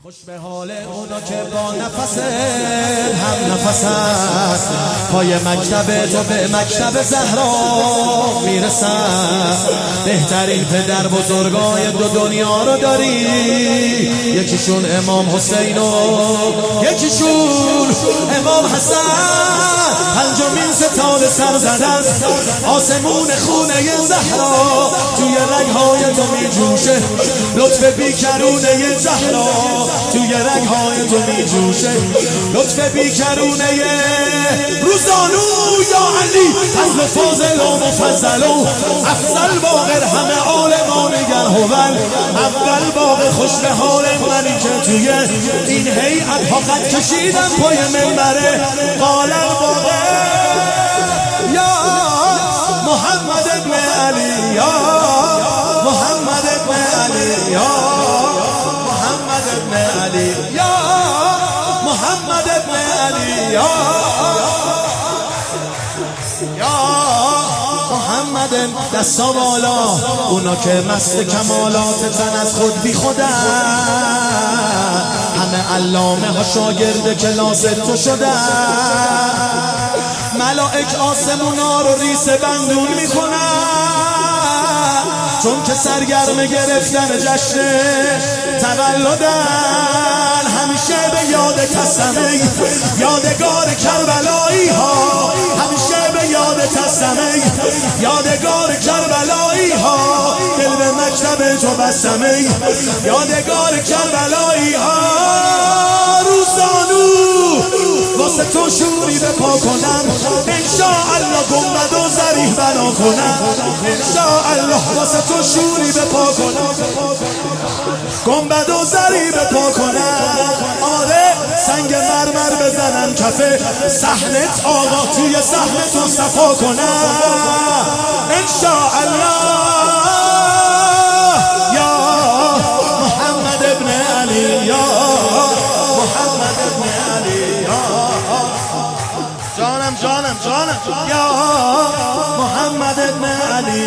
خوش به حال اونا که با نفس هم نفس است، پای مکتب تو به مکتب زهرا میرسن. بهترین پدر بزرگای دو دنیا رو داری، یکیشون امام حسین و یکیشون امام حسن. پنجمین ستاره سر زده است، آسمون خونه زهرا توی رگهای تو میجوشه. لطف بیکرونه زهرا توی رگهای تو میجوشه. لطف بیکرونه روزانو یا علی، فضل فاضل و مفضل و افضل باقر همه عالمان گر هول اول باقر. خوش به حال منی که توی این هیئت ها قد کشیدم پای منبره قال الباقر یا محمد ابن علی، یا محمد ابن علی، یا محمد ابن علی، یا محمد ابن علی، یا محمد. دستا بالا اونا که مست کمالات تن از خود بی خودن، همه علامه ها شاگرد کلاس تو شدن. ملائک آسمونا رو ریس بندون میکنن، چون که سرگرم گرفتن جشن تولدن. همیشه به یاد تسمه یادگار کربلایی ها، همیشه به یاد تسمه یادگار کربلایی ها. دل به مکتب تو بستمه یادگار کربلایی ها. روزانو واسه تو شوری به پا کنم، انشاءالله گنبد و ضریح بنا کنم. انشاءالله واسه تو شوری به پا کنم، گنبد و ضریح به پا کنم. آره سنگ مرمر بزنم کفه صحنت آقا، توی صحنه تو صفا کنم. انشاءالله یا محمد ابن علی، یا محمد ابن علی، یا جانم جانم جانم، یا محمد ابن علی.